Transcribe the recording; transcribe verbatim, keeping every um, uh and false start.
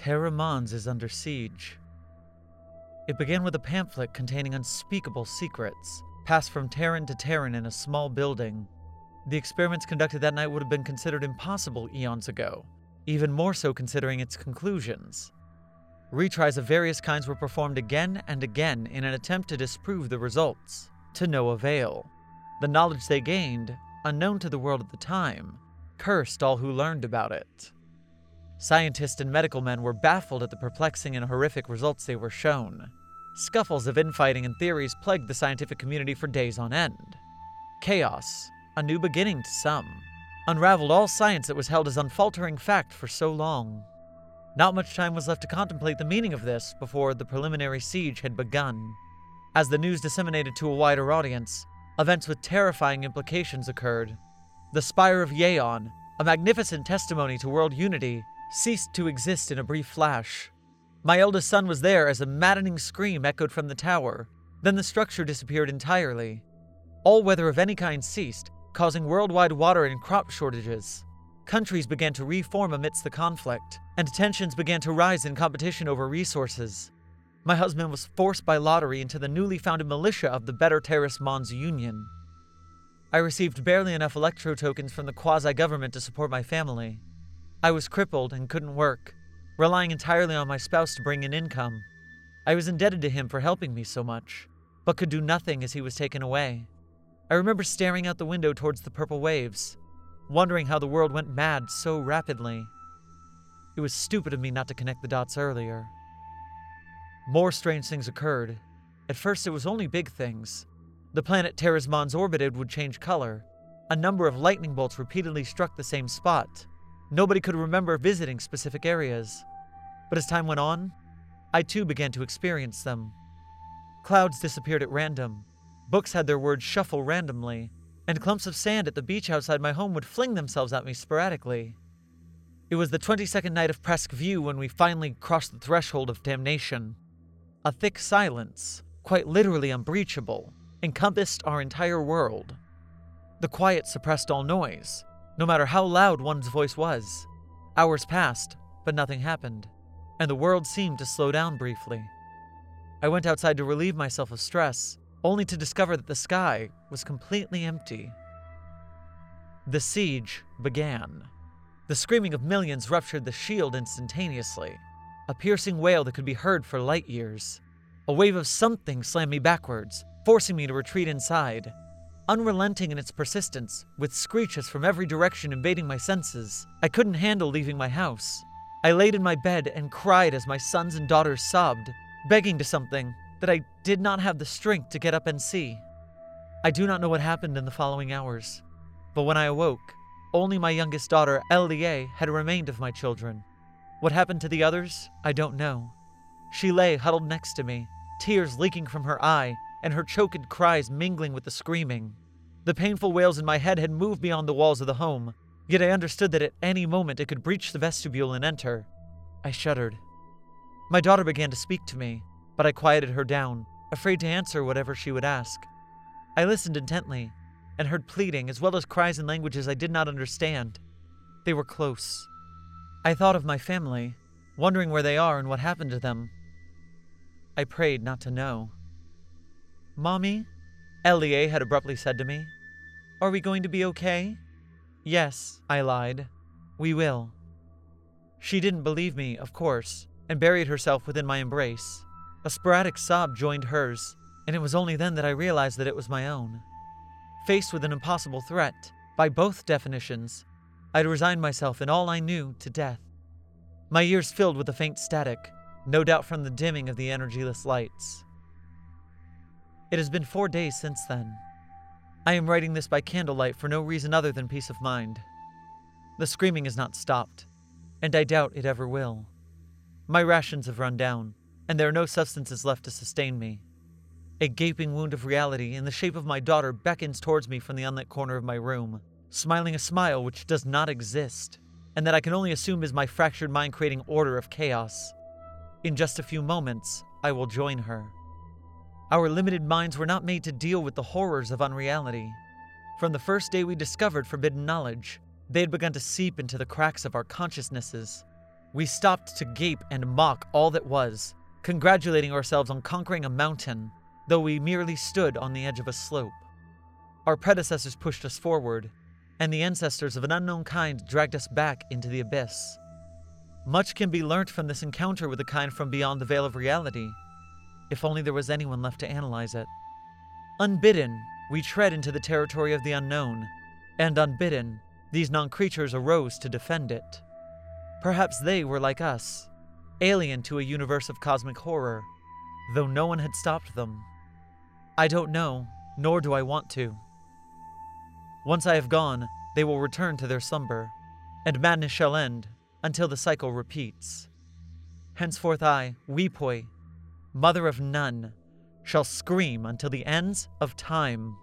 Terra Mons is under siege. It began with a pamphlet containing unspeakable secrets, passed from Terran to Terran in a small building. The experiments conducted that night would have been considered impossible eons ago, even more so considering its conclusions. Retries of various kinds were performed again and again in an attempt to disprove the results, to no avail. The knowledge they gained, unknown to the world at the time, cursed all who learned about it. Scientists and medical men were baffled at the perplexing and horrific results they were shown. Scuffles of infighting and theories plagued the scientific community for days on end. Chaos, a new beginning to some, unraveled all science that was held as unfaltering fact for so long. Not much time was left to contemplate the meaning of this before the preliminary siege had begun. As the news disseminated to a wider audience, events with terrifying implications occurred. The Spire of Yeon, a magnificent testimony to world unity, ceased to exist in a brief flash. My eldest son was there as a maddening scream echoed from the tower. Then the structure disappeared entirely. All weather of any kind ceased, causing worldwide water and crop shortages. Countries began to reform amidst the conflict, and tensions began to rise in competition over resources. My husband was forced by lottery into the newly founded militia of the Better Terrace Mons Union. I received barely enough electro tokens from the quasi-government to support my family. I was crippled and couldn't work, relying entirely on my spouse to bring in income. I was indebted to him for helping me so much, but could do nothing as he was taken away. I remember staring out the window towards the purple waves, wondering how the world went mad so rapidly. It was stupid of me not to connect the dots earlier. More strange things occurred. At first it was only big things. The planet Terra's Mons orbited would change color. A number of lightning bolts repeatedly struck the same spot. Nobody could remember visiting specific areas. But as time went on, I too began to experience them. Clouds disappeared at random. Books had their words shuffle randomly, and clumps of sand at the beach outside my home would fling themselves at me sporadically. It was the twenty-second night of Presque View when we finally crossed the threshold of damnation. A thick silence, quite literally unbreachable, encompassed our entire world. The quiet suppressed all noise, no matter how loud one's voice was. Hours passed, but nothing happened, and the world seemed to slow down briefly. I went outside to relieve myself of stress, only to discover that the sky was completely empty. The siege began. The screaming of millions ruptured the shield instantaneously, a piercing wail that could be heard for light years. A wave of something slammed me backwards, forcing me to retreat inside. Unrelenting in its persistence, with screeches from every direction invading my senses, I couldn't handle leaving my house. I laid in my bed and cried as my sons and daughters sobbed, begging to something that I did not have the strength to get up and see. I do not know what happened in the following hours, but when I awoke, only my youngest daughter, Elie, had remained of my children. What happened to the others, I don't know. She lay huddled next to me, tears leaking from her eye, and her choked cries mingling with the screaming. The painful wails in my head had moved beyond the walls of the home, yet I understood that at any moment it could breach the vestibule and enter. I shuddered. My daughter began to speak to me, but I quieted her down, afraid to answer whatever she would ask. I listened intently, and heard pleading as well as cries in languages I did not understand. They were close. I thought of my family, wondering where they are and what happened to them. I prayed not to know. "Mommy," Elie had abruptly said to me, "are we going to be okay?" "Yes," I lied. "We will." She didn't believe me, of course, and buried herself within my embrace. A sporadic sob joined hers, and it was only then that I realized that it was my own. Faced with an impossible threat, by both definitions, I'd resigned myself and all I knew to death. My ears filled with a faint static, no doubt from the dimming of the energyless lights. It has been four days since then. I am writing this by candlelight for no reason other than peace of mind. The screaming has not stopped, and I doubt it ever will. My rations have run down, and there are no substances left to sustain me. A gaping wound of reality in the shape of my daughter beckons towards me from the unlit corner of my room, smiling a smile which does not exist, and that I can only assume is my fractured mind creating order of chaos. In just a few moments, I will join her. Our limited minds were not made to deal with the horrors of unreality. From the first day we discovered forbidden knowledge, they had begun to seep into the cracks of our consciousnesses. We stopped to gape and mock all that was, congratulating ourselves on conquering a mountain, though we merely stood on the edge of a slope. Our predecessors pushed us forward, and the ancestors of an unknown kind dragged us back into the abyss. Much can be learnt from this encounter with the kind from beyond the veil of reality, if only there was anyone left to analyze it. Unbidden, we tread into the territory of the unknown, and unbidden, these non-creatures arose to defend it. Perhaps they were like us, alien to a universe of cosmic horror, though no one had stopped them. I don't know, nor do I want to. Once I have gone, they will return to their slumber, and madness shall end until the cycle repeats. Henceforth I, Weepoi, mother of none, shall scream until the ends of time.